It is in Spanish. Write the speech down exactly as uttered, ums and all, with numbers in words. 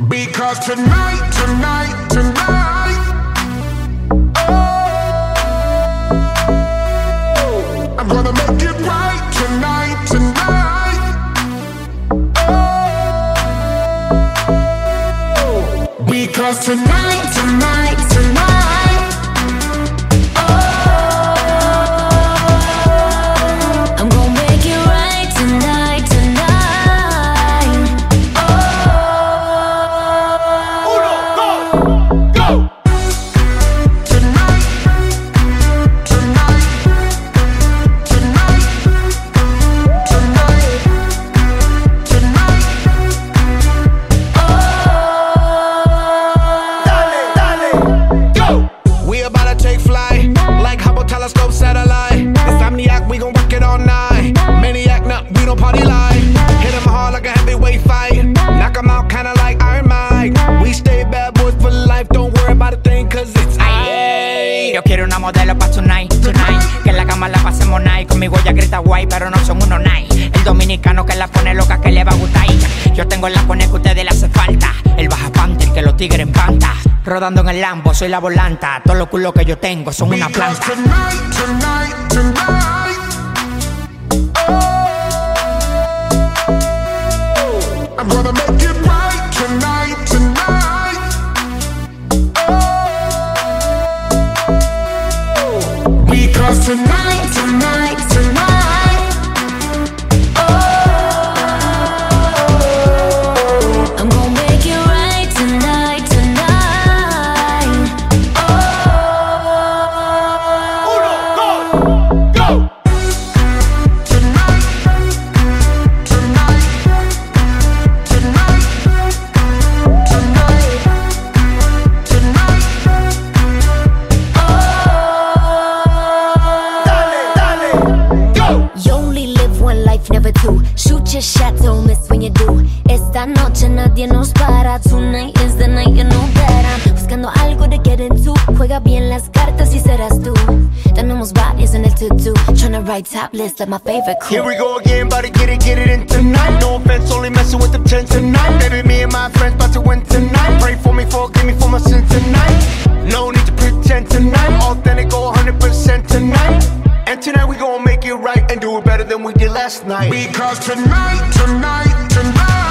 Because tonight, tonight, tonight, oh, I'm gonna make it right tonight, tonight, oh, because tonight, tonight, tonight, oh, I'm gonna make it right tonight, tonight, oh, uno, dos, go! Tonight, tonight, tonight, tonight, tonight, oh, dale, dale, go! We about to take flight, like Hubble telescope satellite. Insomniac, we gon' work it all night. Maniac, nah, we don't party like. Hit 'em hard like a heavyweight fight. Knock 'em out kinda like Iron Mike. We stay bad boys for life, don't worry about a thing, cause it's Ay, yo quiero una modelo pa' tonight, tonight. Que en la cama la pasemos night. Conmigo ella grita guay, pero no son unos night. El dominicano que la pone loca, que le va a gustar. Yo tengo la cone que a ustedes le hace falta. El baja panther que los tigres en panta. Rodando en el Lambo, soy la volanta. Todos los culos que yo tengo son una because planta. tonight, tonight, tonight, oh, I'm gonna make it right tonight, tonight, oh, because tonight, tonight, tonight, oh, I'm gonna make it right tonight, tonight, oh, uno, dos, go! Tonight, tonight, tonight, tonight, tonight, oh, dale, dale, go! You only live one life, never two. Shoot your shot, don't miss when you do. Esta noche nadie nos para. Tonight is the night, you know that I'm buscando algo de get into. Juega bien las cartas y serás tú. Tenemos bodies en el to-do. Tryna write top list like my favorite crew. Here we go again, about to get it, get it in tonight. No offense, only messing with them ten tonight. Baby, me and my friends about to win tonight. Pray for me, forgive me for my sin tonight. No need to pretend tonight. Authentic, go one hundred percent tonight. And tonight we gon' make it right and do it better than we did last night. Because tonight, tonight, tonight,